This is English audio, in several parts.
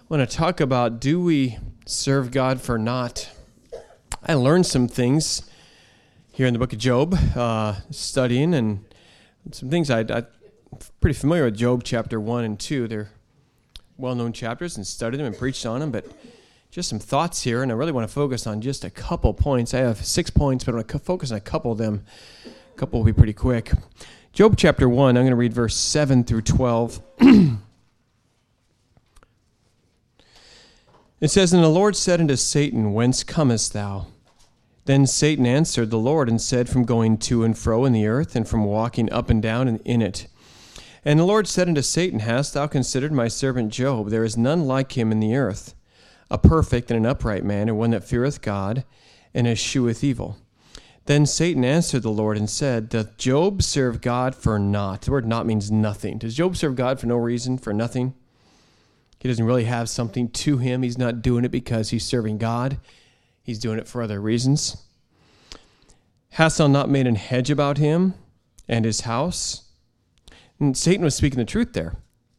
want to talk about, do we serve God for naught? I learned some things here in the book of Job, studying, and some things I'm pretty familiar with Job chapter 1 and 2. They're well-known chapters and studied them and preached on them, but just some thoughts here, and I really want to focus on just a couple points. I have 6 points, but I want to focus on a couple of them. A couple will be pretty quick. Job chapter 1, I'm going to read verse 7 through 12. It says, "And the Lord said unto Satan, Whence comest thou? Then Satan answered the Lord and said, From going to and fro in the earth, and from walking up and down in it. And the Lord said unto Satan, Hast thou considered my servant Job? There is none like him in the earth, a perfect and an upright man, and one that feareth God, and escheweth evil. Then Satan answered the Lord and said, Doth Job serve God for naught?" The word "naught" means nothing. Does Job serve God for no reason, for nothing? He doesn't really have something to him. He's not doing it because he's serving God. He's doing it for other reasons. "Hast thou not made an hedge about him and his house?" And Satan was speaking the truth there.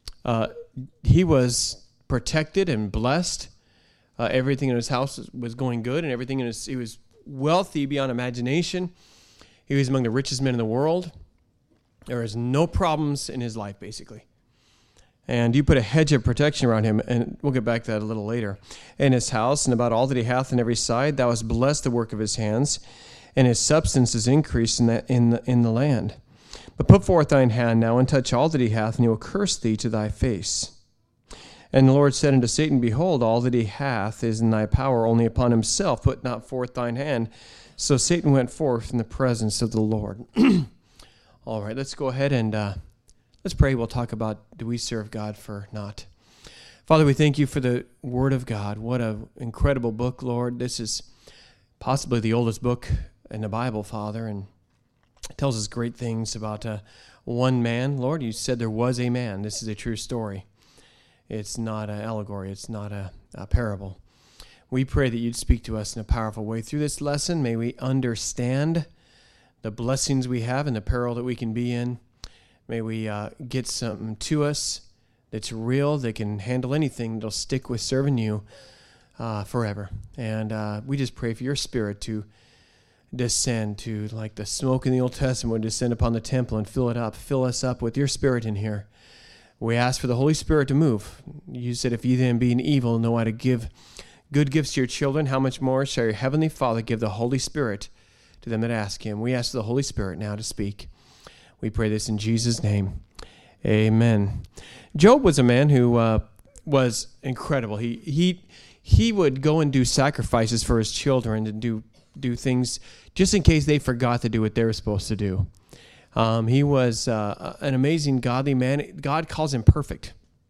He was protected and blessed. Everything in his house was going good, and everything he was wealthy beyond imagination. He was among the richest men in the world. There was no problems in his life, basically. And you put a hedge of protection around him, and we'll get back to that a little later. "In his house, and about all that he hath on every side, thou hast blessed the work of his hands, and his substance is increased in the land. But put forth thine hand now, and touch all that he hath, and he will curse thee to thy face. And the Lord said unto Satan, Behold, all that he hath is in thy power, only upon himself put not forth thine hand. So Satan went forth in the presence of the Lord." All right, let's go ahead and let's pray. We'll talk about, do we serve God for naught? Father, we thank you for the Word of God. What an incredible book, Lord. This is possibly the oldest book in the Bible, Father, and it tells us great things about one man. Lord, you said there was a man. This is a true story. It's not an allegory. It's not a parable. We pray that you'd speak to us in a powerful way through this lesson. May we understand the blessings we have and the peril that we can be in. May we get something to us that's real, that can handle anything, that'll stick with serving you forever. And we just pray for your Spirit to descend, to, like the smoke in the Old Testament would descend upon the temple and fill it up. Fill us up with your Spirit in here. We ask for the Holy Spirit to move. You said, if ye then being evil know how to give good gifts to your children, how much more shall your heavenly Father give the Holy Spirit to them that ask him? We ask the Holy Spirit now to speak. We pray this in Jesus' name. Amen. Job was a man who was incredible. He would go and do sacrifices for his children and do things just in case they forgot to do what they were supposed to do. He was an amazing, godly man. God calls him perfect.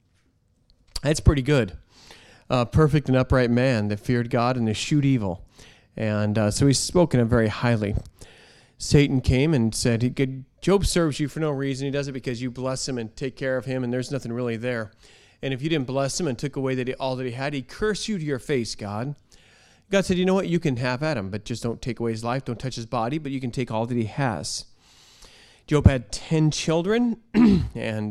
That's pretty good. Perfect and upright man that feared God and eschewed evil. And so he's spoken of very highly. Satan came and said, Job serves you for no reason. He does it because you bless him and take care of him, and there's nothing really there. And if you didn't bless him and took away all that he had, he'd curse you to your face, God. God said, you know what? You can have at him, but just don't take away his life. Don't touch his body, but you can take all that he has. Job had 10 children, and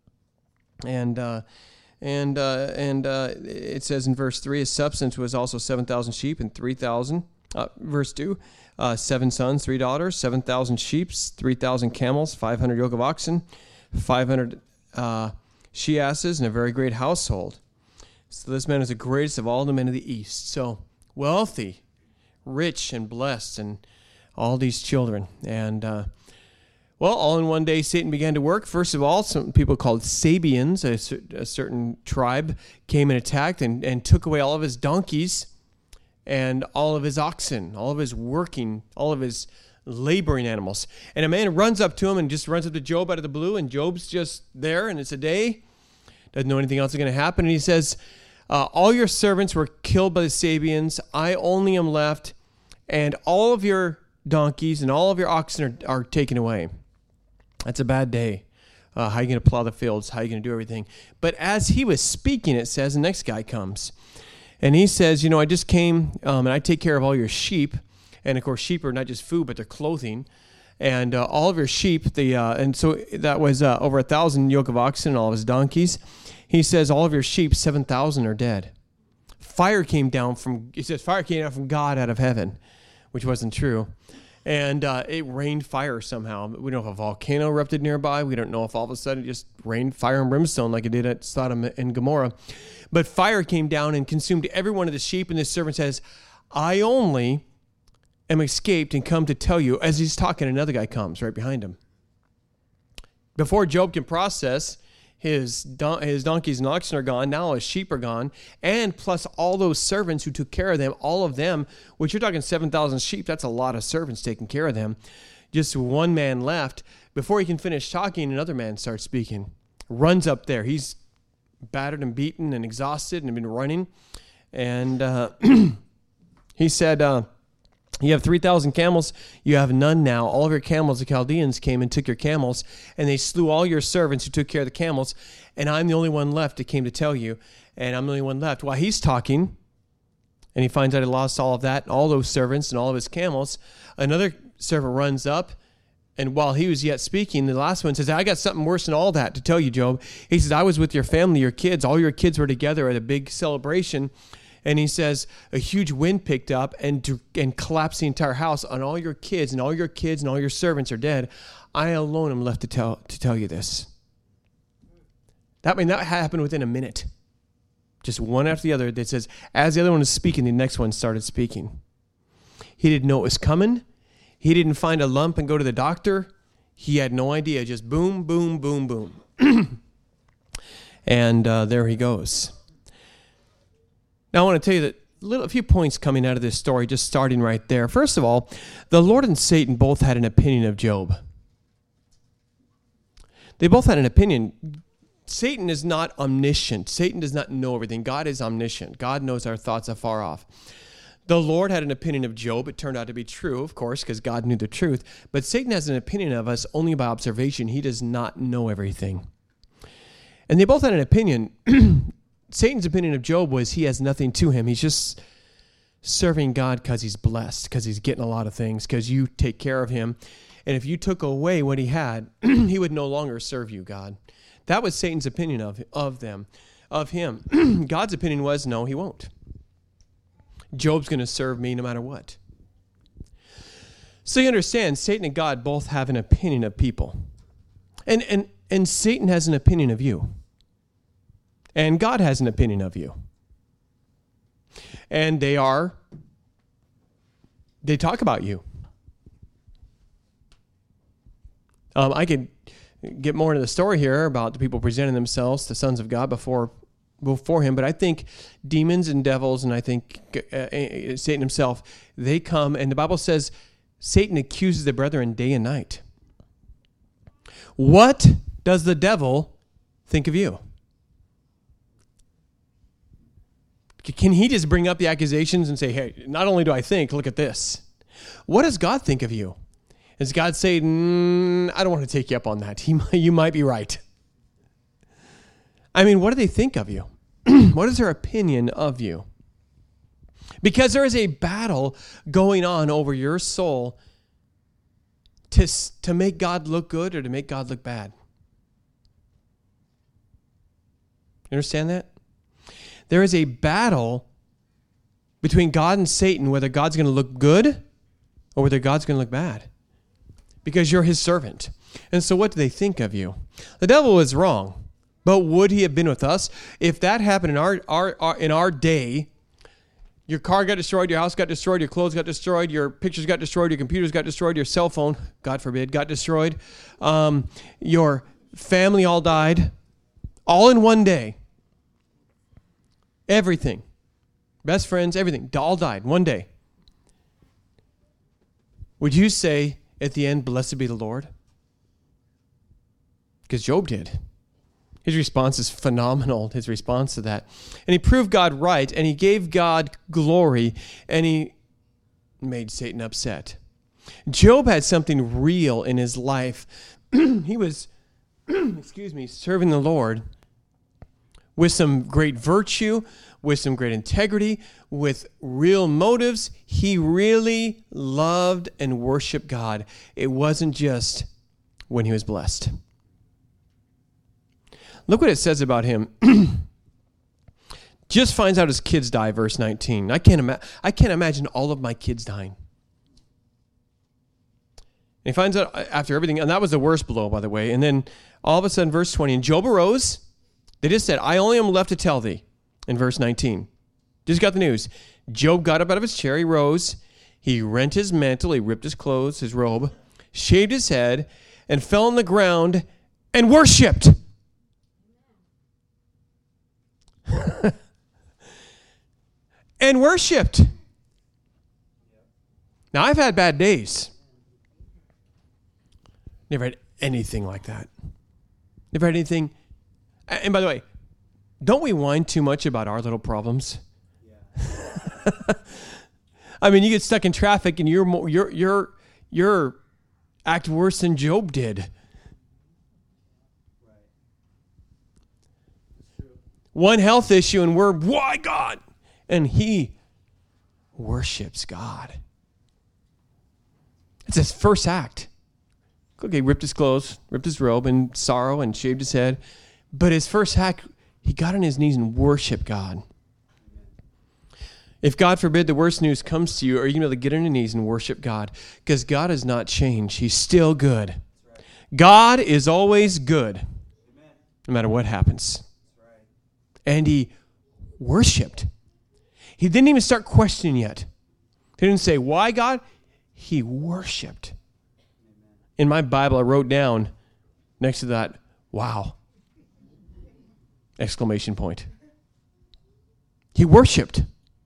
it says in verse 3, his substance was also 7,000 sheep and 3,000. Verse 2, 7 sons, 3 daughters, 7,000 sheep, 3,000 camels, 500 yoke of oxen, 500 she-asses, and a very great household. So this man is the greatest of all the men of the east. So wealthy, rich, and blessed, and all these children. And all in one day, Satan began to work. First of all, some people called Sabians, a certain tribe, came and attacked and took away all of his donkeys and all of his oxen, all of his laboring animals. And a man runs up to him and just runs up to Job out of the blue, and Job's just there, and it's a day. Doesn't know anything else is going to happen. And he says, all your servants were killed by the Sabians. I only am left, and all of your donkeys and all of your oxen are taken away. That's a bad day. How are you going to plow the fields? How are you going to do everything? But as he was speaking, it says, the next guy comes. And he says, I just came and I take care of all your sheep. And, of course, sheep are not just food, but they're clothing. and all of your sheep, and so that was over 1,000 yoke of oxen and all of his donkeys. He says, all of your sheep, 7,000 are dead. Fire came down from God out of heaven, which wasn't true. And it rained fire somehow. We don't know if a volcano erupted nearby. We don't know if all of a sudden it just rained fire and brimstone like it did at Sodom and Gomorrah. But fire came down and consumed every one of the sheep. And the servant says, I only am escaped and come to tell you. As he's talking, another guy comes right behind him. Before Job can process, his donkeys and oxen are gone. Now his sheep are gone. And plus all those servants who took care of them, all of them, which you're talking 7,000 sheep, that's a lot of servants taking care of them. Just one man left. Before he can finish talking, another man starts speaking. Runs up there. He's battered and beaten and exhausted and been running. And he said, you have 3,000 camels. You have none now. All of your camels, the Chaldeans came and took your camels, and they slew all your servants who took care of the camels, and I'm the only one left that came to tell you, and I'm the only one left. While he's talking, and he finds out he lost all of that, and all those servants and all of his camels, another servant runs up, and while he was yet speaking, the last one says, I got something worse than all that to tell you, Job. He says, I was with your family, your kids. All your kids were together at a big celebration. And he says, a huge wind picked up and collapsed the entire house on all your kids, and all your kids and all your servants are dead. I alone am left to tell you this. That happened within a minute. Just one after the other. That says, as the other one was speaking, the next one started speaking. He didn't know it was coming. He didn't find a lump and go to the doctor. He had no idea. Just boom, boom, boom, boom. And there he goes. Now, I want to tell you that a few points coming out of this story, just starting right there. First of all, the Lord and Satan both had an opinion of Job. They both had an opinion. Satan is not omniscient. Satan does not know everything. God is omniscient. God knows our thoughts afar off. The Lord had an opinion of Job. It turned out to be true, of course, because God knew the truth. But Satan has an opinion of us only by observation. He does not know everything. And they both had an opinion. Satan's opinion of Job was he has nothing to him. He's just serving God because he's blessed, because he's getting a lot of things, because you take care of him. And if you took away what he had, he would no longer serve you, God. That was Satan's opinion of him. God's opinion was, no, he won't. Job's going to serve me no matter what. So you understand, Satan and God both have an opinion of people. And Satan has an opinion of you. And God has an opinion of you. And they talk about you. I could get more into the story here about the people presenting themselves, the sons of God, before him, but I think demons and devils, and I think Satan himself, they come, and the Bible says Satan accuses the brethren day and night. What does the devil think of you? Can he just bring up the accusations and say, hey, not only do I think, look at this. What does God think of you? Does God say, I don't want to take you up on that. You might be right. I mean, what do they think of you? What is their opinion of you? Because there is a battle going on over your soul to make God look good or to make God look bad. You understand that? There is a battle between God and Satan, whether God's going to look good or whether God's going to look bad, because you're his servant. And so what do they think of you? The devil is wrong, but would he have been with us? If that happened in our day, your car got destroyed, your house got destroyed, your clothes got destroyed, your pictures got destroyed, your computers got destroyed, your cell phone, God forbid, got destroyed, your family all died, all in one day. Everything. Best friends, everything. All died one day. Would you say at the end, blessed be the Lord? Because Job did. His response is phenomenal, his response to that. And he proved God right, and he gave God glory, and he made Satan upset. Job had something real in his life. He was, serving the Lord with some great virtue, with some great integrity, with real motives. He really loved and worshiped God. It wasn't just when he was blessed. Look what it says about him. Just finds out his kids die, verse 19. I can't imagine all of my kids dying. And he finds out after everything, and that was the worst blow, by the way. And then all of a sudden, verse 20, and Job arose. They just said, I only am left to tell thee, in verse 19. Just got the news. Job got up out of his chair, he rose, he rent his mantle, he ripped his clothes, his robe, shaved his head, and fell on the ground and worshipped. And worshipped. Now, I've had bad days. Never had anything like that. Never had anything. And by the way, don't we whine too much about our little problems? Yeah. I mean, you get stuck in traffic and you're act worse than Job did. Right. That's true. One health issue and we're, why God? And he worships God. It's his first act. Okay, ripped his clothes, ripped his robe in sorrow and shaved his head. But his first act, he got on his knees and worshiped God. If God forbid the worst news comes to you, are you going to be able to get on your knees and worship God? Because God has not changed. He's still good. Right. God is always good. Amen. No matter what happens. Right. And he worshipped. He didn't even start questioning yet. He didn't say, why God? He worshipped. Amen. In my Bible, I wrote down next to that, wow. Exclamation point. He worshipped.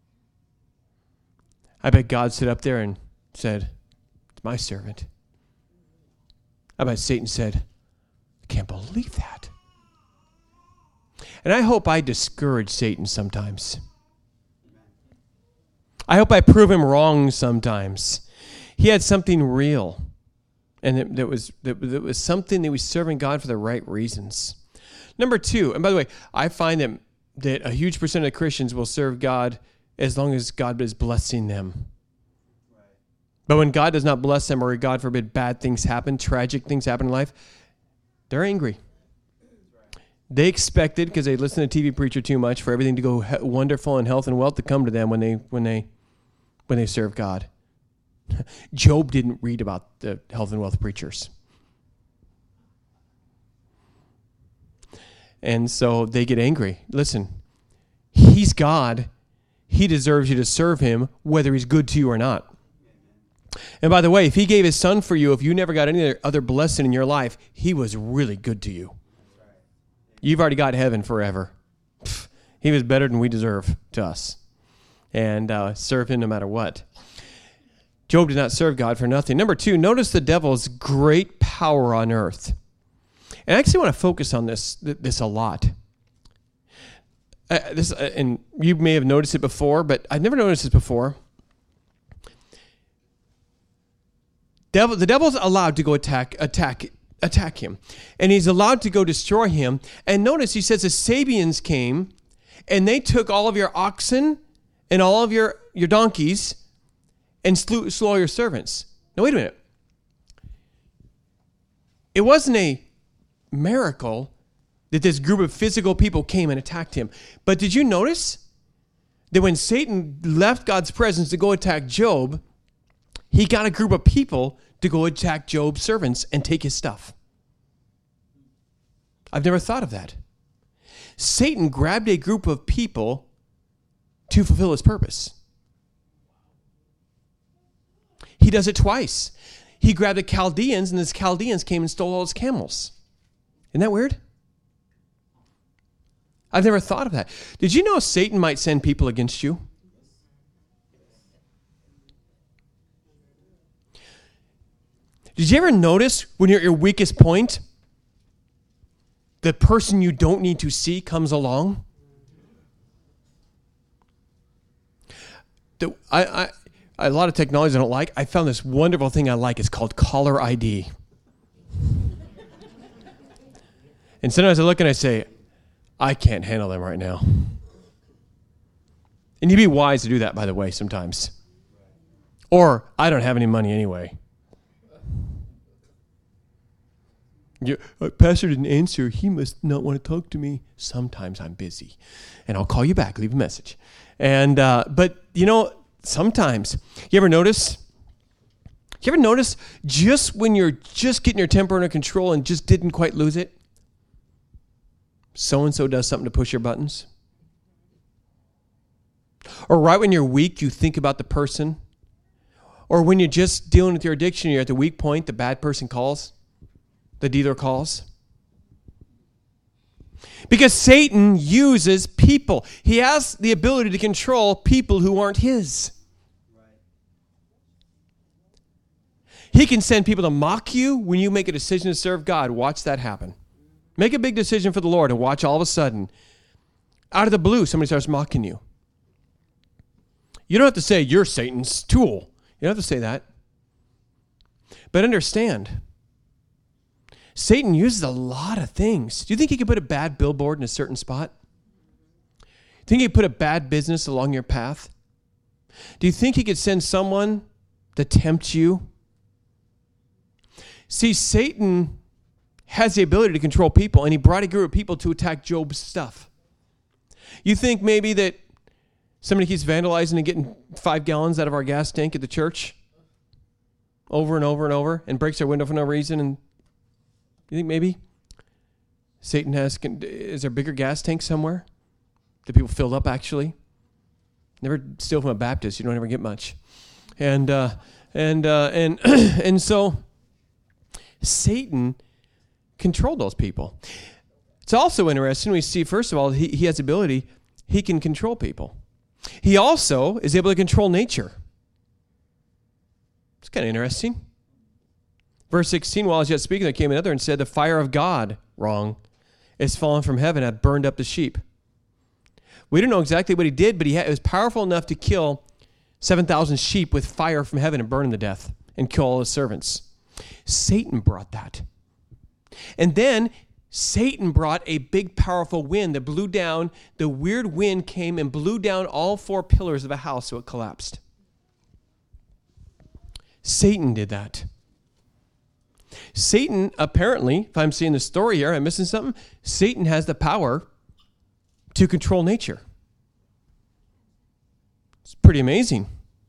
I bet God stood up there and said, it's my servant. I bet Satan said, I can't believe that. And I hope I discourage Satan sometimes. I hope I prove him wrong sometimes. He had something real. And that was something that was serving God for the right reasons. Number two, and by the way, I find that a huge percent of Christians will serve God as long as God is blessing them. Right. But when God does not bless them, or God forbid bad things happen, tragic things happen in life, they're angry. Right. They expected, because they listen to TV preacher too much, for everything to go wonderful and health and wealth to come to them when they serve God. Job didn't read about the health and wealth preachers. And so they get angry. Listen, he's God. He deserves you to serve him, whether he's good to you or not. And by the way, if he gave his son for you, if you never got any other blessing in your life, he was really good to you. You've already got heaven forever. He was better than we deserve to us. And serve him no matter what. Job did not serve God for nothing. Number two, notice the devil's great power on earth. And I actually want to focus on this a lot. And you may have noticed it before, but I've never noticed this before. The devil's allowed to go attack him. And he's allowed to go destroy him. And notice he says the Sabians came and they took all of your oxen and all of your donkeys and slew all your servants. Now, wait a minute. It wasn't a miracle that this group of physical people came and attacked him. But did you notice that when Satan left God's presence to go attack Job, he got a group of people to go attack Job's servants and take his stuff? I've never thought of that. Satan grabbed a group of people to fulfill his purpose. He does it twice. He grabbed the Chaldeans, and the Chaldeans came and stole all his camels. Isn't that weird? I've never thought of that. Did you know Satan might send people against you? Did you ever notice when you're at your weakest point, the person you don't need to see comes along? A lot of technology I don't like. I found this wonderful thing I like. It's called caller ID. And sometimes I look and I say, I can't handle them right now. And you'd be wise to do that, by the way, sometimes. Or, I don't have any money anyway. Pastor didn't answer. He must not want to talk to me. Sometimes I'm busy. And I'll call you back, leave a message. And but, sometimes. You ever notice just when you're just getting your temper under control and just didn't quite lose it, so-and-so does something to push your buttons? Or right when you're weak, you think about the person? Or when you're just dealing with your addiction, you're at the weak point, the bad person calls, the dealer calls. Because Satan uses people. He has the ability to control people who aren't his. He can send people to mock you when you make a decision to serve God. Watch that happen. Make a big decision for the Lord and watch all of a sudden, out of the blue, somebody starts mocking you. You don't have to say, you're Satan's tool. You don't have to say that. But understand, Satan uses a lot of things. Do you think he could put a bad billboard in a certain spot? Do you think he could put a bad business along your path? Do you think he could send someone to tempt you? See, Satan has the ability to control people, and he brought a group of people to attack Job's stuff. You think maybe that somebody keeps vandalizing and getting 5 gallons out of our gas tank at the church over and over and over and breaks our window for no reason? And you think maybe Satan is there a bigger gas tank somewhere that people filled up actually? Never steal from a Baptist. You don't ever get much. And so Satan controlled those people. It's also interesting. We see, first of all, he has the ability, he can control people. He also is able to control nature. It's kind of interesting. Verse 16, while I was yet speaking, there came another and said, the fire of God, wrong, is fallen from heaven and hath burned up the sheep. We don't know exactly what he did, but it was powerful enough to kill 7,000 sheep with fire from heaven and burn them to death and kill all his servants. Satan brought that. And then Satan brought a big, powerful wind that blew down. The weird wind came and blew down all 4 pillars of a house so it collapsed. Satan did that. Satan, apparently, if I'm seeing the story here, I'm missing something. Satan has the power to control nature. It's pretty amazing.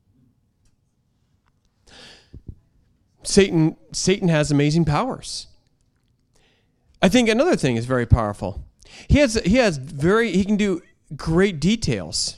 Satan has amazing powers. I think another thing is very powerful. He can do great details.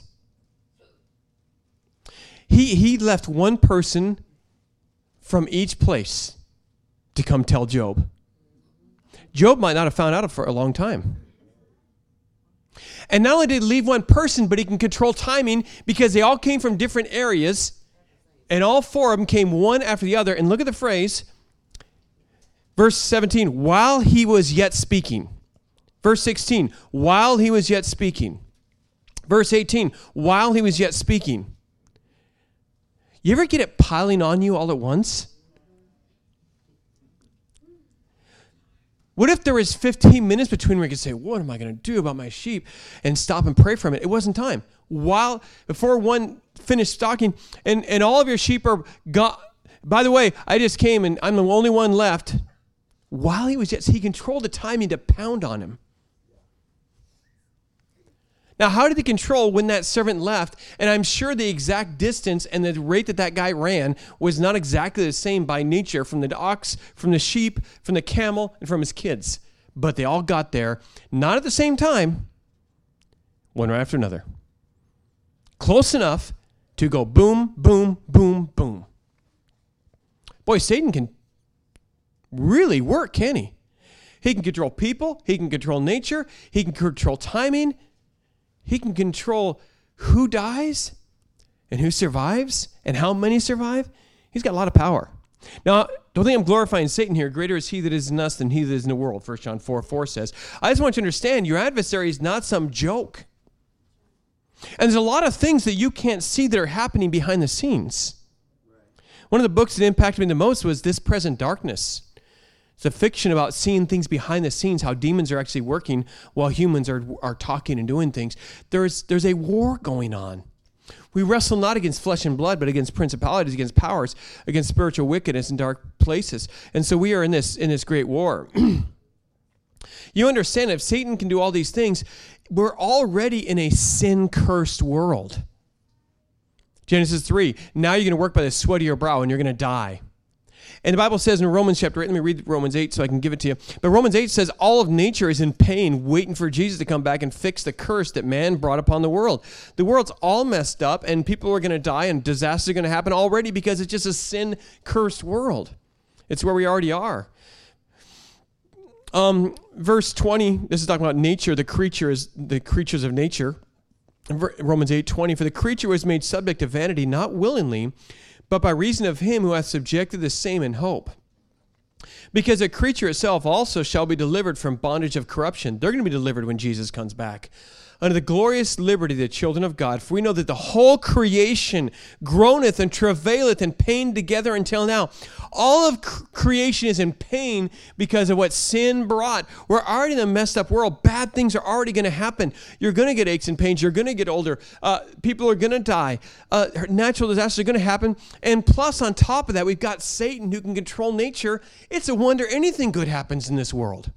He left one person from each place to come tell Job. Job might not have found out for a long time. And not only did he leave one person, but he can control timing because they all came from different areas, and all 4 of them came one after the other. And look at the phrase, verse 17, while he was yet speaking. Verse 16, while he was yet speaking. Verse 18, while he was yet speaking. You ever get it piling on you all at once? What if there was 15 minutes between where you could say, what am I going to do about my sheep? And stop and pray for it. It wasn't time. Before one finished talking, and all of your sheep are gone. By the way, I just came and I'm the only one left. While he controlled the timing to pound on him. Now, how did he control when that servant left? And I'm sure the exact distance and the rate that guy ran was not exactly the same by nature from the ox, from the sheep, from the camel, and from his kids. But they all got there, not at the same time, one right after another. Close enough to go boom, boom, boom, boom. Boy, Satan can really work, can he? He can control people. He can control nature. He can control timing. He can control who dies and who survives and how many survive. He's got a lot of power. Now, don't think I'm glorifying Satan here. Greater is he that is in us than he that is in the world, 1 John 4:4 says. I just want you to understand your adversary is not some joke. And there's a lot of things that you can't see that are happening behind the scenes. One of the books that impacted me the most was This Present Darkness. It's a fiction about seeing things behind the scenes, how demons are actually working while humans are talking and doing things. There's a war going on. We wrestle not against flesh and blood, but against principalities, against powers, against spiritual wickedness in dark places. And so we are in this great war. You understand, if Satan can do all these things, we're already in a sin-cursed world. Genesis 3, now you're going to work by the sweat of your brow and you're going to die. And the Bible says in Romans chapter 8, let me read Romans 8 so I can give it to you. But Romans 8 says all of nature is in pain, waiting for Jesus to come back and fix the curse that man brought upon the world. The world's all messed up, and people are going to die, and disasters are going to happen already because it's just a sin-cursed world. It's where we already are. Verse 20, this is talking about nature, the creatures of nature. Romans 8:20, for the creature was made subject to vanity, not willingly, but by reason of him who hath subjected the same in hope. Because a creature itself also shall be delivered from bondage of corruption. They're going to be delivered when Jesus comes back. Under the glorious liberty of the children of God, for we know that the whole creation groaneth and travaileth in pain together until now. All of creation is in pain because of what sin brought. We're already in a messed up world. Bad things are already going to happen. You're going to get aches and pains. You're going to get older. People are going to die. Natural disasters are going to happen. And plus, on top of that, we've got Satan who can control nature. It's a wonder anything good happens in this world.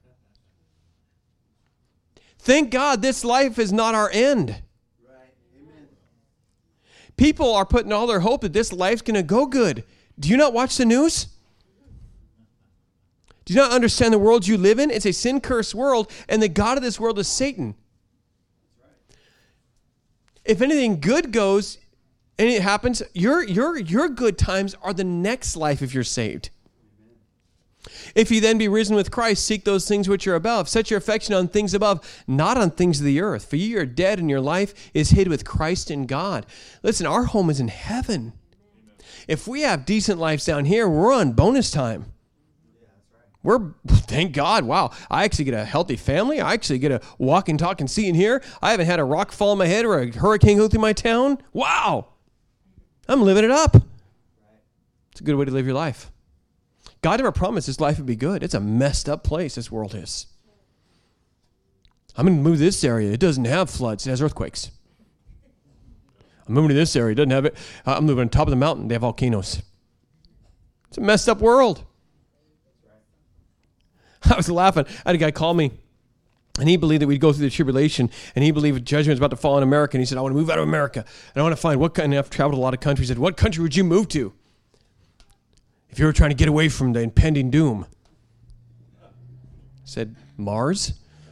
Thank God this life is not our end. Right. Amen. People are putting all their hope that this life's going to go good. Do you not watch the news? Do you not understand the world you live in? It's a sin-cursed world, and the God of this world is Satan. Right. If anything good goes and it happens, your good times are the next life if you're saved. If you then be risen with Christ, seek those things which are above. Set your affection on things above, not on things of the earth. For ye are dead, and your life is hid with Christ in God. Listen, our home is in heaven. If we have decent lives down here, we're on bonus time. Thank God, wow. I actually get a healthy family. I actually get to walk and talk and see and hear. I haven't had a rock fall on my head or a hurricane go through my town. Wow. I'm living it up. It's a good way to live your life. God never promised this life would be good. It's a messed up place, this world is. I'm going to move to this area. It doesn't have floods. It has earthquakes. I'm moving to this area. It doesn't have it. I'm moving on top of the mountain. They have volcanoes. It's a messed up world. I was laughing. I had a guy call me, and he believed that we'd go through the tribulation, and he believed judgment was about to fall on America, and he said, I want to move out of America, and I want to find what kind, and I've traveled a lot of countries. He said, what country would you move to if you were trying to get away from the impending doom? I said, Mars?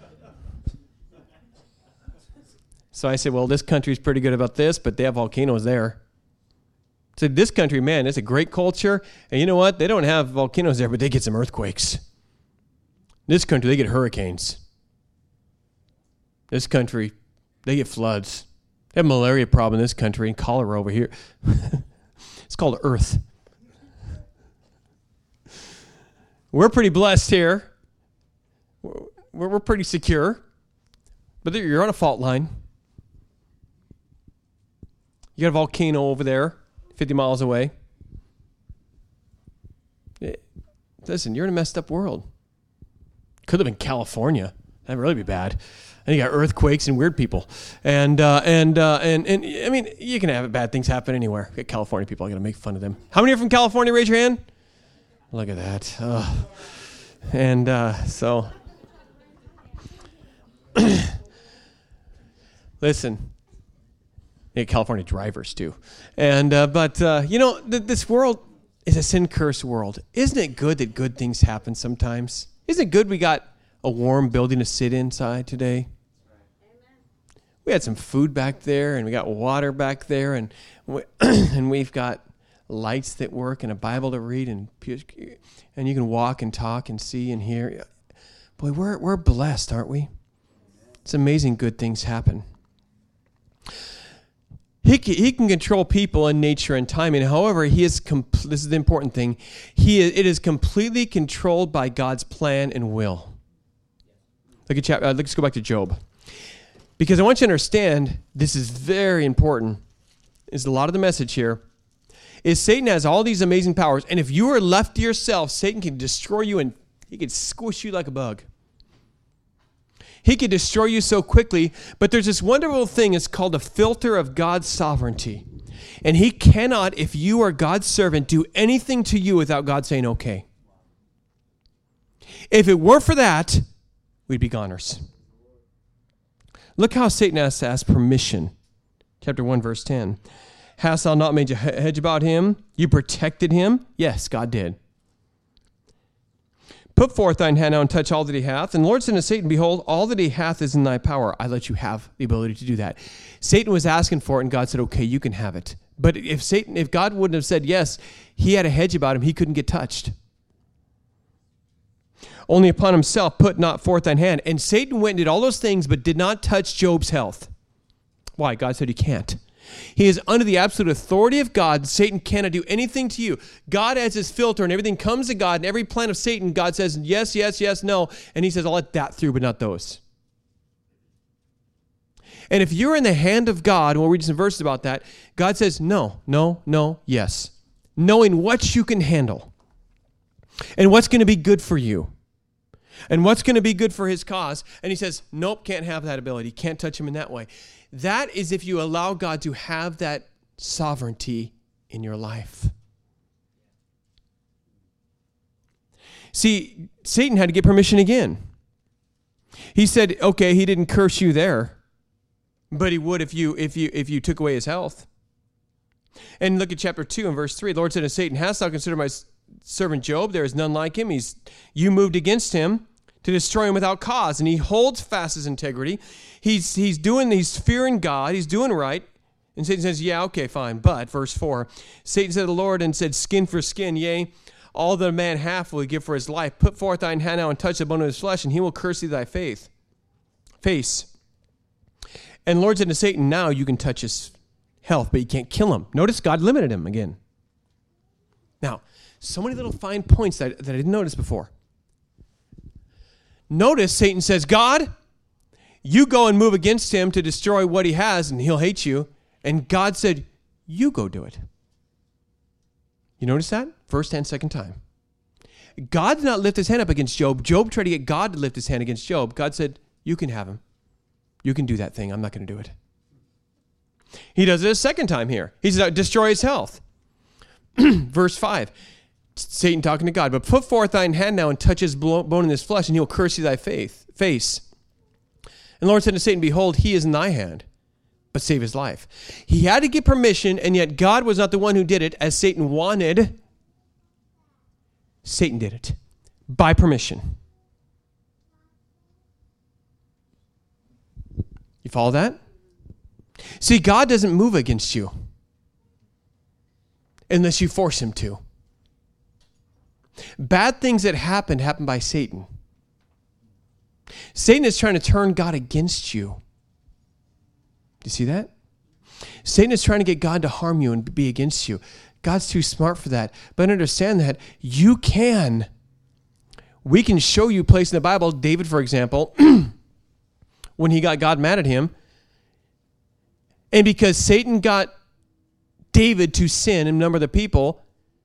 So I said, well, this country's pretty good about this, but they have volcanoes there. I said, this country, man, it's a great culture, and you know what? They don't have volcanoes there, but they get some earthquakes. This country, they get hurricanes. This country, they get floods. They have a malaria problem in this country, and cholera over here. It's called Earth. We're pretty blessed here. We're pretty secure. But you're on a fault line. You got a volcano over there, 50 miles away. Listen, you're in a messed up world. Could live in California. That'd really be bad. And you got earthquakes and weird people. And I mean, you can have bad things happen anywhere. California people, I got to make fun of them. How many are from California? Raise your hand. Look at that. So, listen, California drivers too. This world is a sin-cursed world. Isn't it good that good things happen sometimes? Isn't it good we got a warm building to sit inside today? We had some food back there, and we got water back there, and we've got lights that work and a Bible to read, and you can walk and talk and see and hear. Boy, we're blessed, aren't we? It's amazing good things happen. He can control people and nature and timing. However, this is the important thing. It is completely controlled by God's plan and will. Let's go back to Job. Because I want you to understand, this is very important. Is a lot of the message here. Is Satan has all these amazing powers, and if you are left to yourself, Satan can destroy you and he can squish you like a bug. He could destroy you so quickly, but there's this wonderful thing. It's called a filter of God's sovereignty. And he cannot, if you are God's servant, do anything to you without God saying okay. If it weren't for that, we'd be goners. Look how Satan has to ask permission. Chapter 1, verse 10. Hast thou not made a hedge about him? You protected him? Yes, God did. Put forth thine hand out and touch all that he hath. And the Lord said unto Satan, behold, all that he hath is in thy power. I let you have the ability to do that. Satan was asking for it, and God said, okay, you can have it. But if God wouldn't have said yes, he had a hedge about him. He couldn't get touched. Only upon himself put not forth thine hand. And Satan went and did all those things, but did not touch Job's health. Why? God said he can't. He is under the absolute authority of God. Satan cannot do anything to you. God has his filter, and everything comes to God, and every plan of Satan, God says, yes, yes, yes, no. And he says, I'll let that through, but not those. And if you're in the hand of God, and we'll read some verses about that, God says, no, no, no, yes. Knowing what you can handle, and what's going to be good for you, and what's going to be good for his cause. And he says, nope, can't have that ability. Can't touch him in that way. That is if you allow God to have that sovereignty in your life. See, Satan had to get permission again. He said, okay, he didn't curse you there, but he would if you took away his health. And look at chapter 2 and verse 3. The Lord said to Satan, hast thou considered my servant Job? There is none like him. You moved against him to destroy him without cause. And he holds fast his integrity. He's fearing God. He's doing right. And Satan says, yeah, okay, fine. But, verse 4, Satan said to the Lord and said, skin for skin, yea, all that a man hath will he give for his life. Put forth thine hand now and touch the bone of his flesh, and he will curse thee thy face. And the Lord said to Satan, now you can touch his health, but you can't kill him. Notice God limited him again. Now, so many little fine points that I didn't notice before. Notice Satan says, God, you go and move against him to destroy what he has, and he'll hate you. And God said, you go do it. You notice that? First and second time. God did not lift his hand up against Job. Job tried to get God to lift his hand against Job. God said, you can have him. You can do that thing. I'm not going to do it. He does it a second time here. He says, destroy his health. Verse 5. Satan talking to God, but put forth thine hand now and touch his bone in his flesh, and he will curse thee thy face. And the Lord said to Satan, behold, he is in thy hand, but save his life. He had to get permission, and yet God was not the one who did it as Satan wanted. Satan did it by permission. You follow that? See, God doesn't move against you unless you force him to. Bad things that happen by Satan. Satan is trying to turn God against you. Do you see that? Satan is trying to get God to harm you and be against you. God's too smart for that. But understand that you can. We can show you a place in the Bible, David, for example, when he got God mad at him. And because Satan got David to sin and number the people,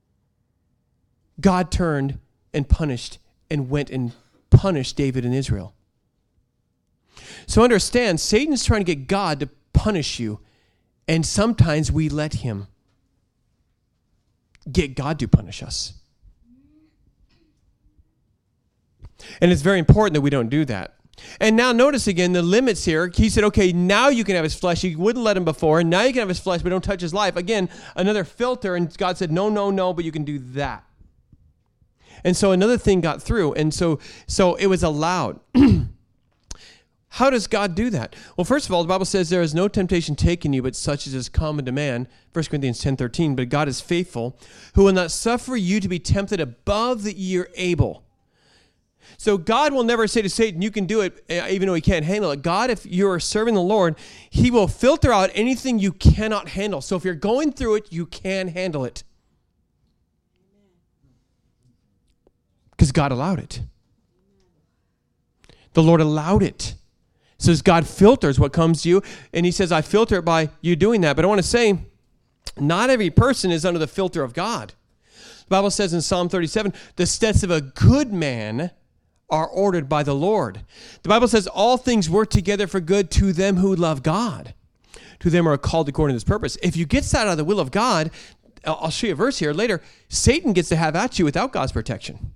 God turned and punished and went and punished David and Israel. So understand, Satan's trying to get God to punish you, and sometimes we let him get God to punish us. And it's very important that we don't do that. And now notice again the limits here. He said, okay, now you can have his flesh. You wouldn't let him before. And now you can have his flesh, but don't touch his life. Again, another filter. And God said, no, no, no, but you can do that. And so another thing got through. And so it was allowed. How does God do that? Well, first of all, the Bible says there is no temptation taken you, but such as is common to man. 1 Corinthians 10:13. But God is faithful, who will not suffer you to be tempted above that ye are able. So God will never say to Satan, you can do it, even though he can't handle it. God, if you're serving the Lord, he will filter out anything you cannot handle. So if you're going through it, you can handle it. Because God allowed it. The Lord allowed it. So as God filters what comes to you, and he says, I filter it by you doing that. But I want to say, not every person is under the filter of God. The Bible says in Psalm 37, the steps of a good man are ordered by the Lord. The Bible says all things work together for good to them who love God. To them are called according to this purpose. If you get out of the will of God, I'll show you a verse here later, Satan gets to have at you without God's protection.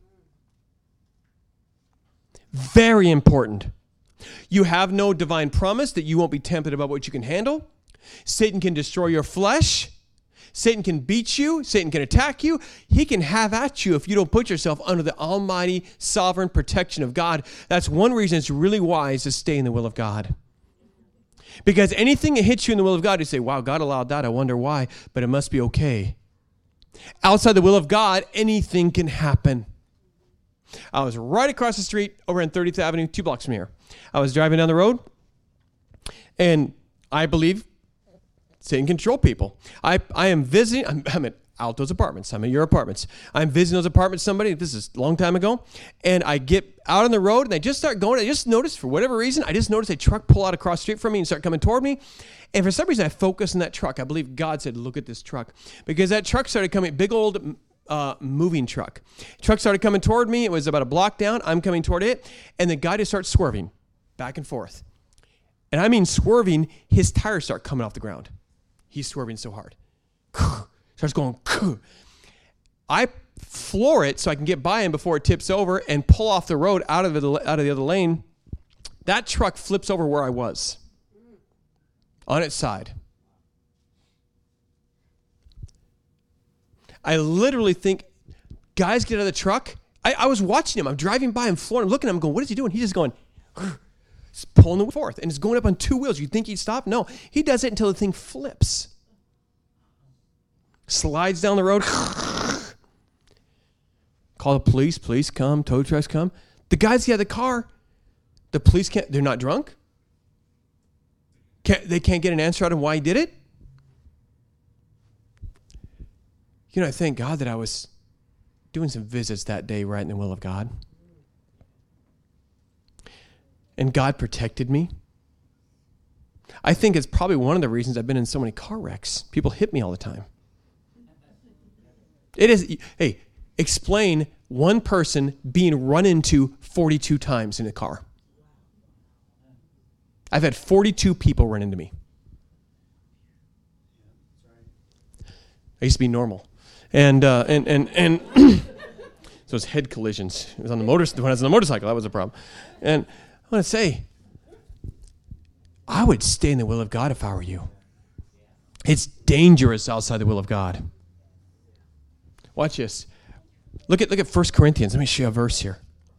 Very important. You have no divine promise that you won't be tempted above what you can handle. Satan can destroy your flesh. Satan can beat you. Satan can attack you. He can have at you if you don't put yourself under the almighty, sovereign protection of God. That's one reason it's really wise to stay in the will of God. Because anything that hits you in the will of God, you say, wow, God allowed that. I wonder why, but it must be okay. Outside the will of God, anything can happen. I was right across the street over on 30th Avenue, 2 blocks from here. I was driving down the road, and I believe Satan can control people. I am visiting, I'm at Alto's apartments. I'm at your apartments. I'm visiting those apartments, somebody, this is a long time ago, and I get out on the road, and I just start going. I just noticed, for whatever reason, a truck pull out across the street from me and start coming toward me. And for some reason, I focused on that truck. I believe God said, look at this truck. Because that truck started coming, big old moving truck. Truck started coming toward me. It was about a block down. I'm coming toward it. And the guy just starts swerving back and forth. And I mean swerving, his tires start coming off the ground. He's swerving so hard. Starts going. I floor it so I can get by him before it tips over and pull off the road out of the other lane. That truck flips over where I was. On its side. I literally think, guys get out of the truck. I was watching him. I'm driving by him, flooring him, looking at him, going, what is he doing? He's just going, pulling the forth. And it's going up on 2 wheels. You'd think he'd stop? No. He does it until the thing flips. Slides down the road. Call the police. Police come. Tow trucks come. The guys get out of the car. The police can't, they're not drunk. They can't get an answer out of why he did it. I thank God that I was doing some visits that day right in the will of God. And God protected me. I think it's probably one of the reasons I've been in so many car wrecks. People hit me all the time. It is, hey, explain one person being run into 42 times in a car. I've had 42 people run into me. I used to be normal. And so it's head collisions. It was on the when I was on the motorcycle, that was a problem. And I want to say, I would stay in the will of God if I were you. It's dangerous outside the will of God. Watch this. Look at 1 Corinthians. Let me show you a verse here.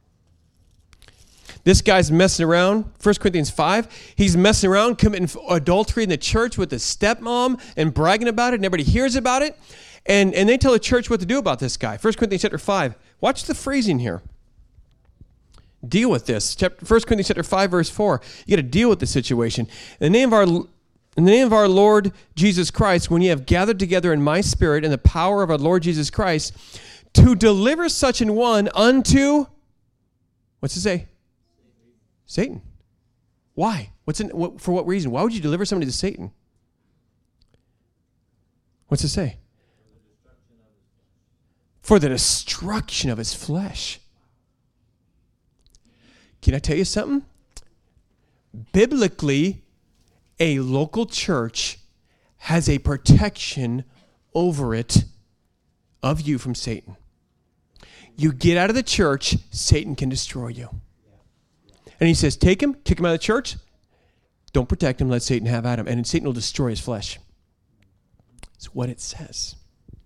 This guy's messing around. 1 Corinthians 5. He's messing around, committing adultery in the church with his stepmom and bragging about it, and everybody hears about it. And they tell the church what to do about this guy. 1 Corinthians chapter 5. Watch the phrasing here. Deal with this. 1 Corinthians chapter 5, verse 4. You got to deal with the situation. In the name of our Lord Jesus Christ, when ye have gathered together in my spirit in the power of our Lord Jesus Christ, to deliver such an one unto, what's it say? Satan. Why? For what reason? Why would you deliver somebody to Satan? What's it say? For the destruction of his flesh. Can I tell you something? Biblically, a local church has a protection over it of you from Satan. You get out of the church, Satan can destroy you. And he says, take him, kick him out of the church. Don't protect him, let Satan have at him. And Satan will destroy his flesh. That's what it says.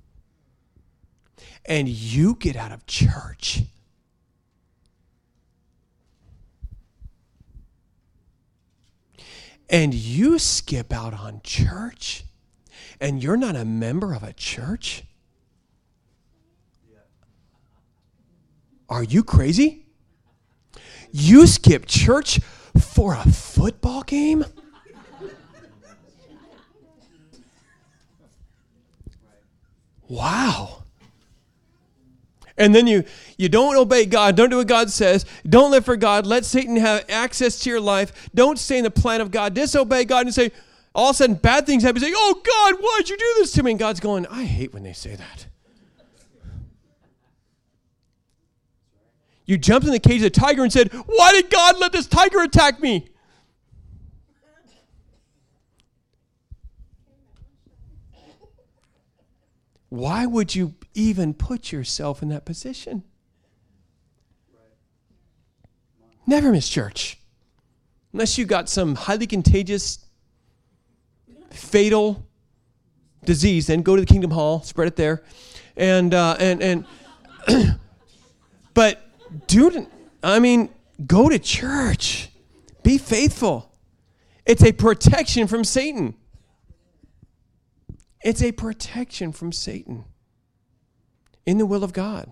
And you get out of church. And you skip out on church. And you're not a member of a church. Are you crazy? You skip church for a football game? Wow. And then you don't obey God, don't do what God says, don't live for God, let Satan have access to your life, don't stay in the plan of God, disobey God and say, all of a sudden bad things happen, you say, oh God, why'd you do this to me? And God's going, I hate when they say that. You jumped in the cage of the tiger and said, why did God let this tiger attack me? Why would you even put yourself in that position? Never miss church. Unless you got some highly contagious, fatal disease, then go to the Kingdom Hall, spread it there. But dude, go to church. Be faithful. It's a protection from Satan. It's a protection from Satan in the will of God.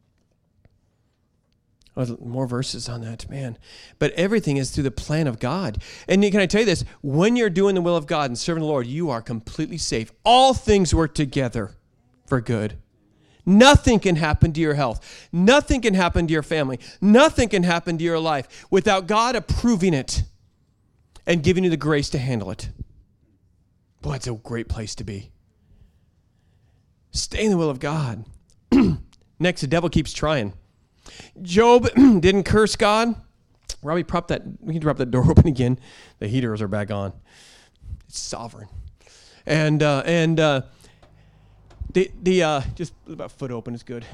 Oh, more verses on that, man. But everything is through the plan of God. And can I tell you this? When you're doing the will of God and serving the Lord, you are completely safe. All things work together for good. Nothing can happen to your health. Nothing can happen to your family. Nothing can happen to your life without God approving it and giving you the grace to handle it. Boy, it's a great place to be. Stay in the will of God. Next, the devil keeps trying. Job didn't curse God. Robbie, we can drop that door open again. The heaters are back on. It's sovereign. And just about a foot open is good.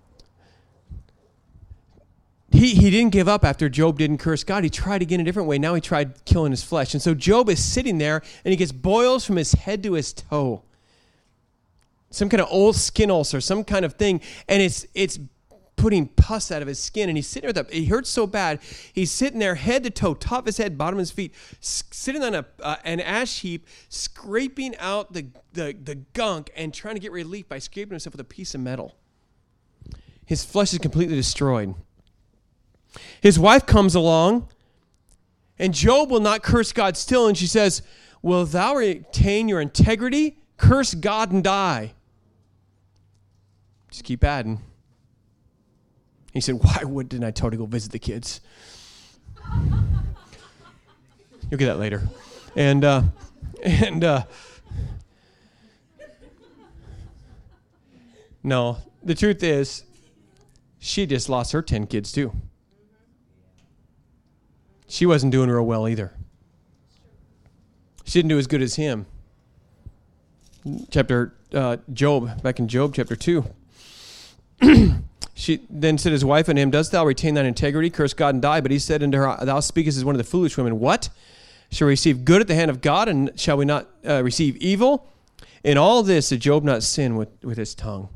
He didn't give up after Job didn't curse God. He tried again a different way. Now he tried killing his flesh. And so Job is sitting there, and he gets boils from his head to his toe. Some kind of old skin ulcer, some kind of thing. And it's putting pus out of his skin. And he's sitting there he hurts so bad. He's sitting there head to toe, top of his head, bottom of his feet, sitting on an ash heap, scraping out the gunk and trying to get relief by scraping himself with a piece of metal. His flesh is completely destroyed. His wife comes along, and Job will not curse God still, and she says, will thou retain your integrity? Curse God and die. Just keep adding. He said, didn't I tell her to go visit the kids? You'll get that later. No, the truth is, she just lost her 10 kids too. She wasn't doing real well either. She didn't do as good as him. Back in Job chapter 2. She then said his wife unto him, dost thou retain thine integrity, curse God and die? But he said unto her, thou speakest as one of the foolish women. What? Shall we receive good at the hand of God, and shall we not receive evil? In all this did Job not sin with his tongue.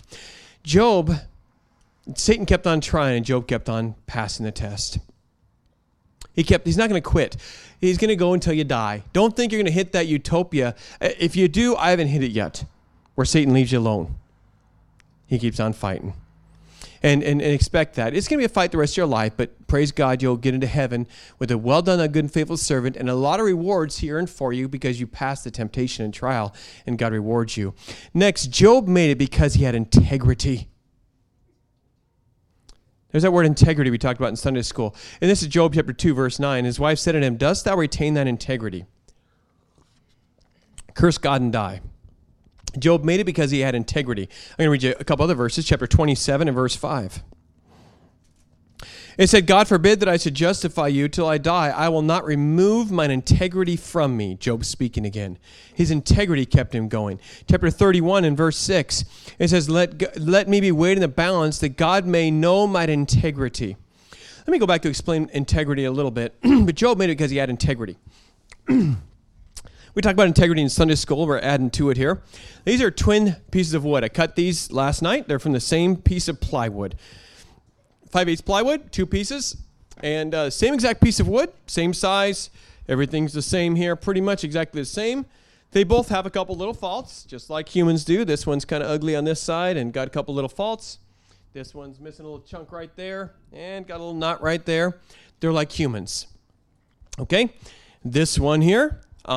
Satan kept on trying, and Job kept on passing the test. He's not going to quit. He's going to go until you die. Don't think you're going to hit that utopia. If you do, I haven't hit it yet, where Satan leaves you alone. He keeps on fighting. And expect that. It's going to be a fight the rest of your life, but praise God, you'll get into heaven with a well done, a good and faithful servant, and a lot of rewards he earned for you because you passed the temptation and trial, and God rewards you. Next, Job made it because he had integrity. There's that word integrity we talked about in Sunday school. And this is Job chapter 2, verse 9. His wife said unto him, dost thou retain thine integrity? Curse God and die. Job made it because he had integrity. I'm going to read you a couple other verses, chapter 27 and verse 5. It said, God forbid that I should justify you till I die. I will not remove mine integrity from me. Job speaking again. His integrity kept him going. Chapter 31 and verse 6. It says, let me be weighed in the balance that God may know mine integrity. Let me go back to explain integrity a little bit. But Job made it because he had integrity. We talked about integrity in Sunday school. We're adding to it here. These are twin pieces of wood. I cut these last night. They're from the same piece of plywood. 5/8 plywood, 2 pieces, and same exact piece of wood, same size. Everything's the same here, pretty much exactly the same. They both have a couple little faults, just like humans do. This one's kind of ugly on this side and got a couple little faults. This one's missing a little chunk right there and got a little knot right there. They're like humans. Okay? This one here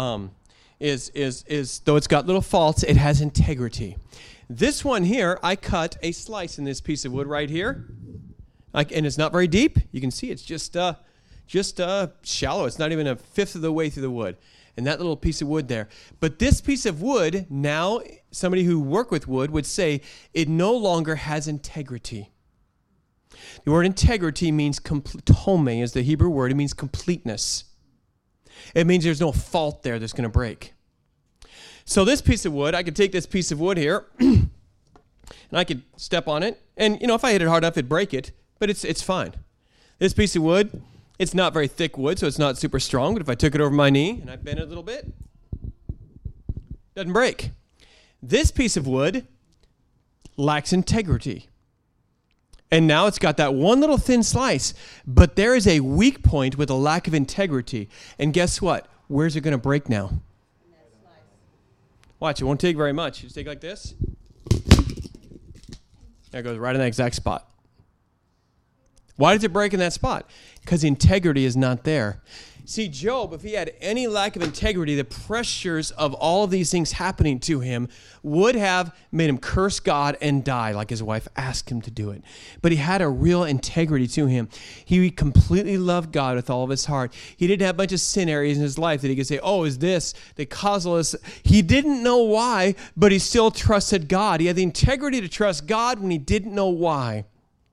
is though it's got little faults, it has integrity. This one here, I cut a slice in this piece of wood right here. And it's not very deep. You can see it's just shallow. It's not even a fifth of the way through the wood. And that little piece of wood there. But this piece of wood, now somebody who worked with wood would say it no longer has integrity. The word integrity means tome is the Hebrew word. It means completeness. It means there's no fault there that's going to break. So this piece of wood, I could take this piece of wood here, and I could step on it. And, if I hit it hard enough, it'd break it. But it's fine. This piece of wood, it's not very thick wood, so it's not super strong. But if I took it over my knee and I bent it a little bit, it doesn't break. This piece of wood lacks integrity. And now it's got that one little thin slice. But there is a weak point with a lack of integrity. And guess what? Where's it going to break now? Watch, it won't take very much. You just take like this. There it goes, right in that exact spot. Why does it break in that spot? Because integrity is not there. See, Job, if he had any lack of integrity, the pressures of all of these things happening to him would have made him curse God and die, like his wife asked him to do it. But he had a real integrity to him. He completely loved God with all of his heart. He didn't have a bunch of sin areas in his life that he could say, is this the cause of this? He didn't know why, but he still trusted God. He had the integrity to trust God when he didn't know why.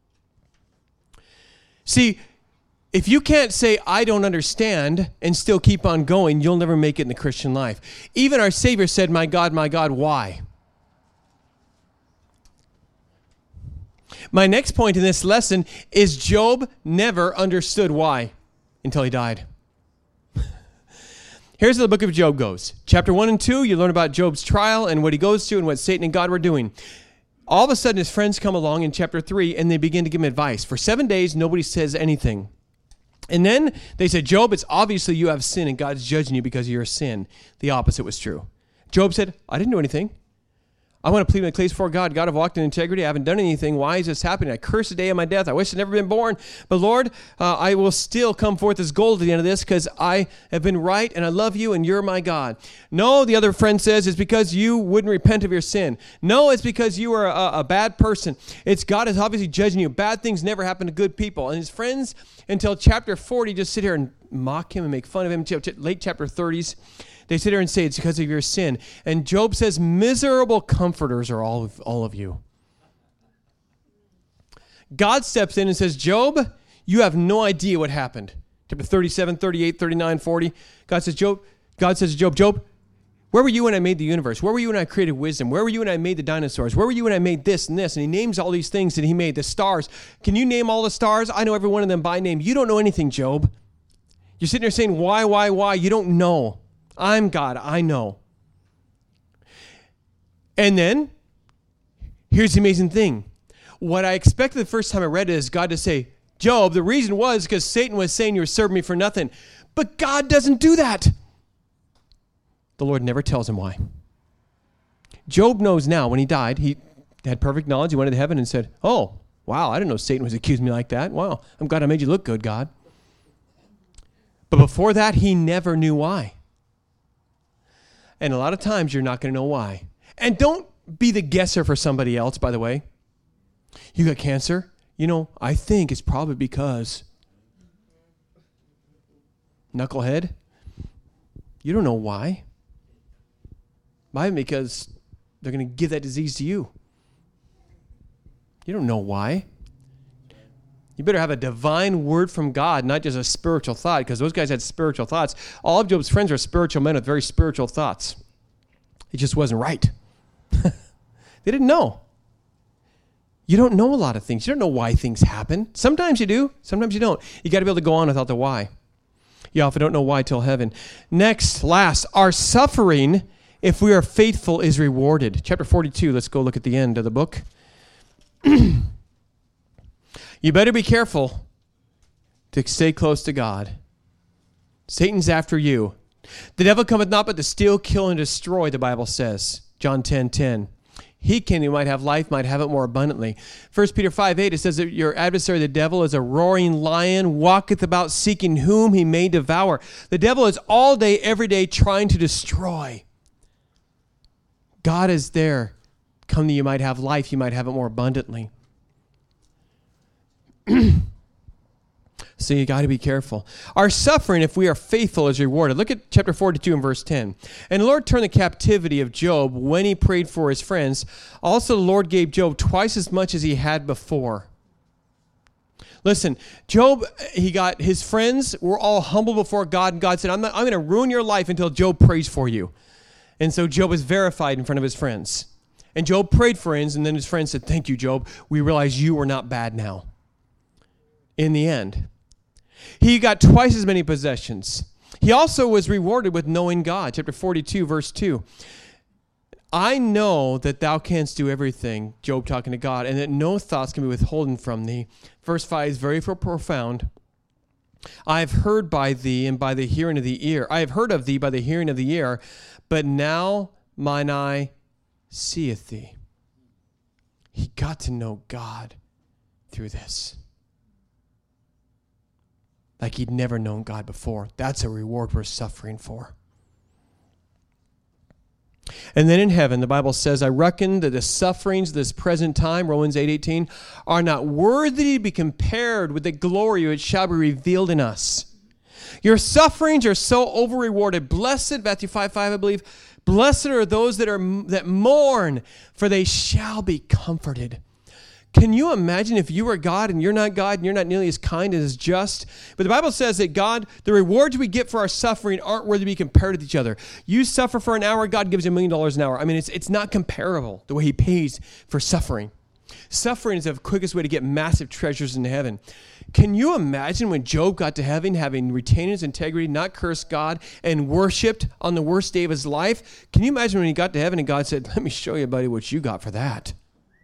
See, if you can't say, I don't understand, and still keep on going, you'll never make it in the Christian life. Even our Savior said, my God, why? My next point in this lesson is Job never understood why until he died. Here's how the book of Job goes. Chapter 1 and 2, you learn about Job's trial and what he goes through and what Satan and God were doing. All of a sudden, his friends come along in chapter 3, and they begin to give him advice. For 7 days, nobody says anything. And then they said, Job, it's obviously you have sin and God's judging you because of your sin. The opposite was true. Job said, I didn't do anything. I want to plead my case before God. God, I've walked in integrity. I haven't done anything. Why is this happening? I curse the day of my death. I wish I'd never been born. But Lord, I will still come forth as gold at the end of this because I have been right and I love you and you're my God. No, the other friend says, it's because you wouldn't repent of your sin. No, it's because you are a bad person. It's God is obviously judging you. Bad things never happen to good people. And his friends, until chapter 40, just sit here and mock him and make fun of him. Late chapter 30s. They sit there and say, it's because of your sin. And Job says, miserable comforters are all of you. God steps in and says, Job, you have no idea what happened. Chapter 37, 38, 39, 40. God says to Job, Job, where were you when I made the universe? Where were you when I created wisdom? Where were you when I made the dinosaurs? Where were you when I made this and this? And he names all these things that he made, the stars. Can you name all the stars? I know every one of them by name. You don't know anything, Job. You're sitting there saying, why? You don't know. I'm God. I know. And then, here's the amazing thing. What I expected the first time I read it is God to say, Job, the reason was because Satan was saying you were serving me for nothing. But God doesn't do that. The Lord never tells him why. Job knows now when he died, he had perfect knowledge. He went to heaven and said, oh, wow, I didn't know Satan was accusing me like that. Wow, I'm glad I made you look good, God. But before that, he never knew why. And a lot of times you're not going to know why. And don't be the guesser for somebody else, by the way. You got cancer? I think it's probably because. Knucklehead? You don't know why. Why? Because they're going to give that disease to you. You don't know why. You better have a divine word from God, not just a spiritual thought, because those guys had spiritual thoughts. All of Job's friends were spiritual men with very spiritual thoughts. It just wasn't right. They didn't know. You don't know a lot of things. You don't know why things happen. Sometimes you do. Sometimes you don't. You got to be able to go on without the why. You often don't know why till heaven. Next, last, our suffering, if we are faithful, is rewarded. Chapter 42, let's go look at the end of the book. You better be careful to stay close to God. Satan's after you. The devil cometh not but to steal, kill, and destroy, the Bible says. John 10:10. He came, you might have life, might have it more abundantly. 1 Peter 5:8, it says that your adversary, the devil, is a roaring lion, walketh about seeking whom he may devour. The devil is all day, every day, trying to destroy. God is there. Come that you might have life, you might have it more abundantly. So you got to be careful. Our suffering, if we are faithful, is rewarded. Look at chapter 42 and verse 10. And the Lord turned the captivity of Job when he prayed for his friends. Also the Lord gave Job twice as much as he had before. Listen, Job, his friends were all humble before God, and God said, I'm going to ruin your life until Job prays for you. And so Job was verified in front of his friends. And Job prayed for friends, and then his friends said, thank you, Job. We realize you are not bad now. In the end, he got twice as many possessions. He also was rewarded with knowing God. Chapter 42, verse 2. I know that thou canst do everything, Job talking to God, and that no thoughts can be withholden from thee. Verse 5 is very profound. I have heard by thee and by the hearing of the ear. I have heard of thee by the hearing of the ear, but now mine eye seeth thee. He got to know God through this. Like he'd never known God before. That's a reward worth suffering for. And then in heaven, the Bible says, I reckon that the sufferings of this present time, Romans 8:18, are not worthy to be compared with the glory which shall be revealed in us. Your sufferings are so over-rewarded. Blessed, Matthew 5:5, I believe, blessed are those that mourn, for they shall be comforted. Can you imagine if you were God and you're not God and you're not nearly as kind and as just? But the Bible says that God, the rewards we get for our suffering aren't worthy to be compared with each other. You suffer for an hour, God gives you $1 million an hour. I mean, it's not comparable the way he pays for suffering. Suffering is the quickest way to get massive treasures in heaven. Can you imagine when Job got to heaven, having retained his integrity, not cursed God, and worshipped on the worst day of his life? Can you imagine when he got to heaven and God said, let me show you, buddy, what you got for that?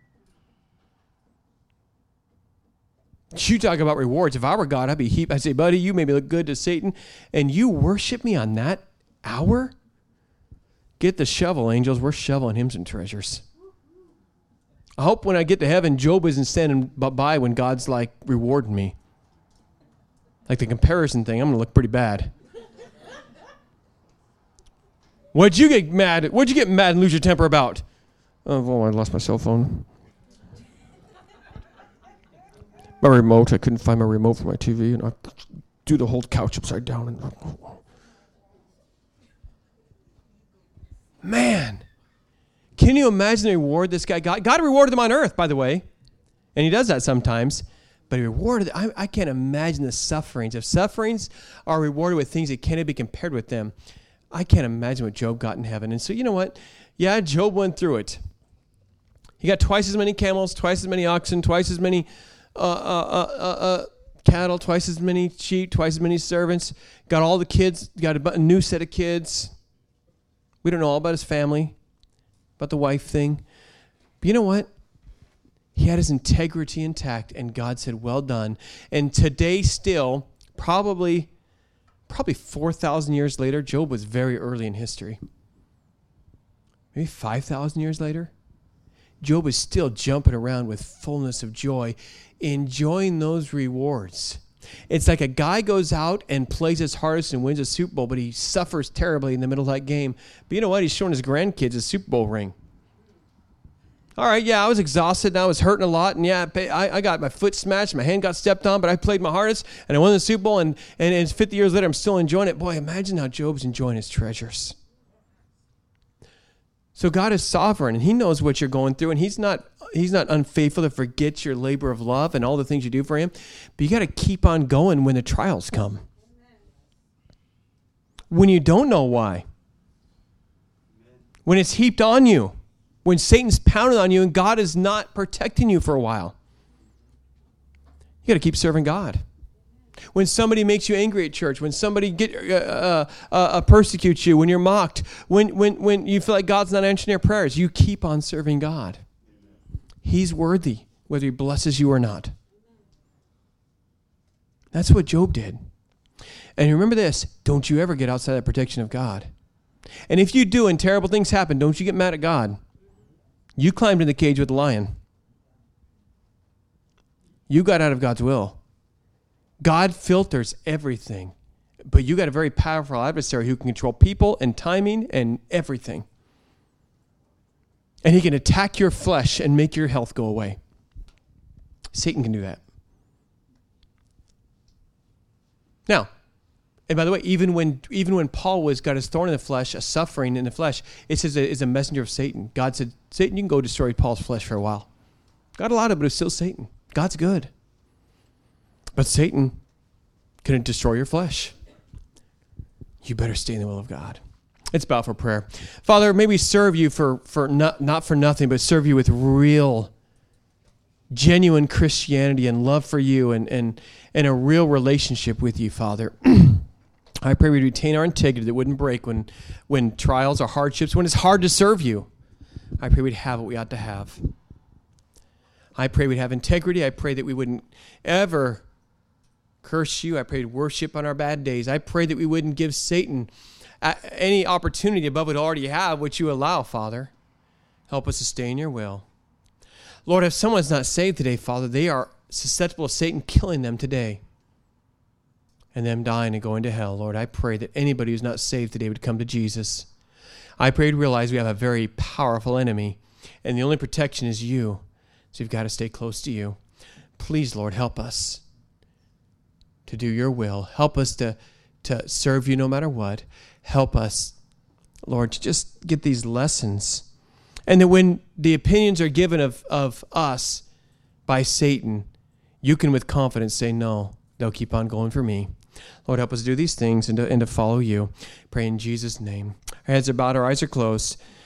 You talk about rewards. If I were God, I'd say, buddy, you made me look good to Satan, and you worship me on that hour? Get the shovel, angels. We're shoveling him some treasures. I hope when I get to heaven, Job isn't standing by when God's like rewarding me. Like the comparison thing, I'm going to look pretty bad. What'd you get mad and lose your temper about? Oh, well, I lost my cell phone. My remote, I couldn't find my remote for my TV, and I do the whole couch upside down. Man, can you imagine the reward this guy got? God rewarded him on earth, by the way, and he does that sometimes, but he rewarded, I can't imagine the sufferings. If sufferings are rewarded with things that cannot be compared with them, I can't imagine what Job got in heaven. And so you know what? Yeah, Job went through it. He got twice as many camels, twice as many oxen, twice as many cattle, twice as many sheep, twice as many servants, got all the kids, got a new set of kids. We don't know all about his family, about the wife thing. But you know what? He had his integrity intact, and God said, well done. And today still, probably 4,000 years later, Job was very early in history. Maybe 5,000 years later, Job is still jumping around with fullness of joy, enjoying those rewards. It's like a guy goes out and plays his hardest and wins a Super Bowl, but he suffers terribly in the middle of that game. But you know what? He's showing his grandkids a Super Bowl ring. All right, yeah, I was exhausted and I was hurting a lot, and yeah, I got my foot smashed, my hand got stepped on, but I played my hardest, and I won the Super Bowl, and 50 years later, I'm still enjoying it. Boy, imagine how Job's enjoying his treasures. So God is sovereign, and he knows what you're going through, and he's not unfaithful to forget your labor of love and all the things you do for him. But you got to keep on going when the trials come. When you don't know why. When it's heaped on you. When Satan's pounding on you and God is not protecting you for a while. You got to keep serving God. When somebody makes you angry at church, when somebody persecutes you, when you're mocked, when you feel like God's not answering your prayers, you keep on serving God. He's worthy, whether he blesses you or not. That's what Job did. And remember this, don't you ever get outside the protection of God. And if you do and terrible things happen, don't you get mad at God. You climbed in the cage with the lion. You got out of God's will. God filters everything, but you got a very powerful adversary who can control people and timing and everything. And he can attack your flesh and make your health go away. Satan can do that. Now, and by the way, even when Paul got his thorn in the flesh, a suffering in the flesh, it says it's a messenger of Satan. God said, Satan, you can go destroy Paul's flesh for a while. God allowed it, but it's still Satan. God's good. But Satan couldn't destroy your flesh. You better stay in the will of God. Let's bow for prayer. Father, may we serve you for not for nothing, but serve you with real, genuine Christianity and love for you and a real relationship with you, Father. I pray we'd retain our integrity that wouldn't break when trials or hardships, when it's hard to serve you. I pray we'd have what we ought to have. I pray we'd have integrity. I pray that we wouldn't ever curse you. I pray to worship on our bad days. I pray that we wouldn't give Satan any opportunity above what we already have, which you allow, Father. Help us to stay in your will. Lord, if someone's not saved today, Father, they are susceptible of Satan killing them today and them dying and going to hell. Lord, I pray that anybody who's not saved today would come to Jesus. I pray to realize we have a very powerful enemy, and the only protection is you. So you've got to stay close to you. Please, Lord, help us to do your will. Help us to serve you no matter what. Help us, Lord, to just get these lessons. And that when the opinions are given of us by Satan, you can with confidence say, no, they'll keep on going for me. Lord, help us do these things and to follow you. Pray in Jesus' name. Our heads are bowed, our eyes are closed.